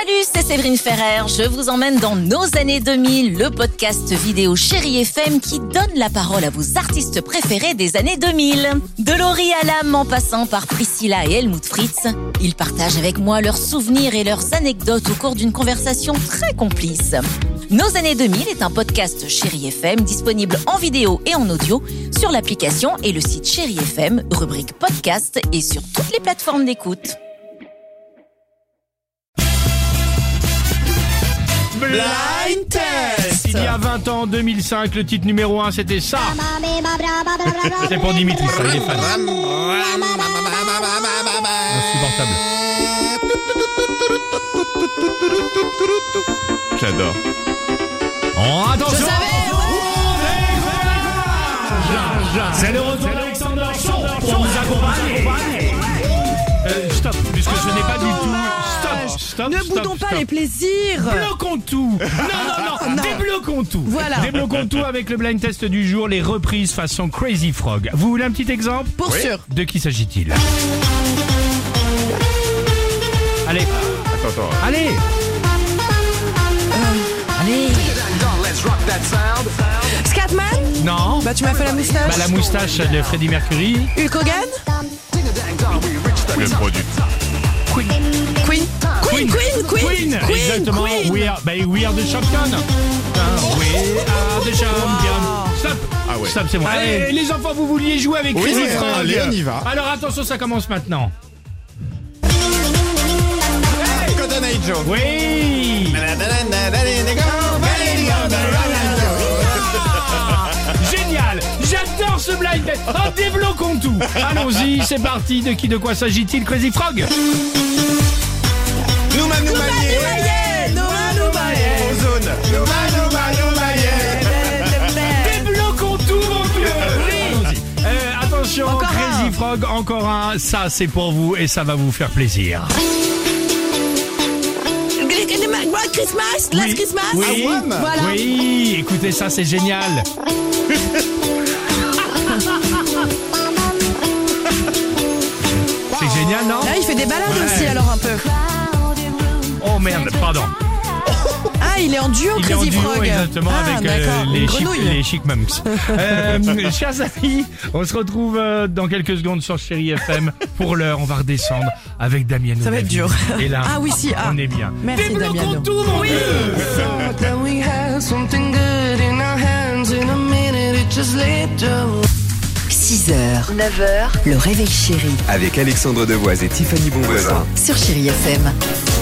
Salut, c'est Séverine Ferrer. Je vous emmène dans nos années 2000, le podcast vidéo Chérie FM qui donne la parole à vos artistes préférés des années 2000. De Laurie Hallam en passant par Priscilla et Helmut Fritz, ils partagent avec moi leurs souvenirs et leurs anecdotes au cours d'une conversation très complice. Nos années 2000 est un podcast Chérie FM disponible en vidéo et en audio sur l'application et le site Chérie FM, rubrique podcast et sur toutes les plateformes d'écoute. Blind Test. Il y a 20 ans, 2005, le titre numéro 1, c'était ça. C'est pour Dimitri, ça, il est fan. Insupportable. J'adore. Oh, attention. Je savais. C'est le retour d'Alexander Shaw pour vous accompagner. Stop, puisque je n'ai pas du tout... Stop, Ne boudons pas les plaisirs. Bloquons tout. Non. Débloquons tout. Voilà. Débloquons tout avec le blind test du jour, les reprises façon Crazy Frog. Vous voulez un petit exemple? Pour sûr. De qui s'agit-il? Allez. Attends. Allez. Allez. Scatman. Non. Bah tu m'as fait la moustache. Bah la moustache de Freddie Mercury. Hulk Hogan. Le produit. Queen. Exactement. Queen. We are the champion. We are the champion. Stop. Ah ouais. Stop, c'est bon. Allez, les enfants, vous vouliez jouer avec Oui, Crazy Frog. allez, on y va. Alors attention, ça commence maintenant. Cotton Eye Joe. Oui. Génial. J'adore ce blind test. Oh, débloquons tout. Allons-y, c'est parti. De qui, de quoi s'agit-il, Crazy Frog? Ozone. Débloquons tout, mon Dieu. Allons-y. Attention, Encore Crazy un. Frog, encore un. Ça, c'est pour vous et ça va vous faire plaisir. Christmas. Last Christmas. Oui, Voilà. oui, écoutez ça, c'est génial. C'est génial, non? Là il fait des balades Ouais. aussi alors un peu. Oh merde, pardon. Ah il est en duo Il est en Crazy duo Frog. exactement avec d'accord. Une grenouille. les Chipmunks. Chers amis, on se retrouve dans quelques secondes sur Chérie FM. Pour l'heure, on va redescendre avec Damiano. Ça va être dur. Et là, Ah oui, si, ah. on est bien. Merci, Débloquons Damiano. tout, mon Dieu. That we had something good in our hands. In a minute it just lit up. 6h, 9h, le réveil chéri Avec Alexandre Devoise et Tiffany Bonvoisin. sur Chérie FM.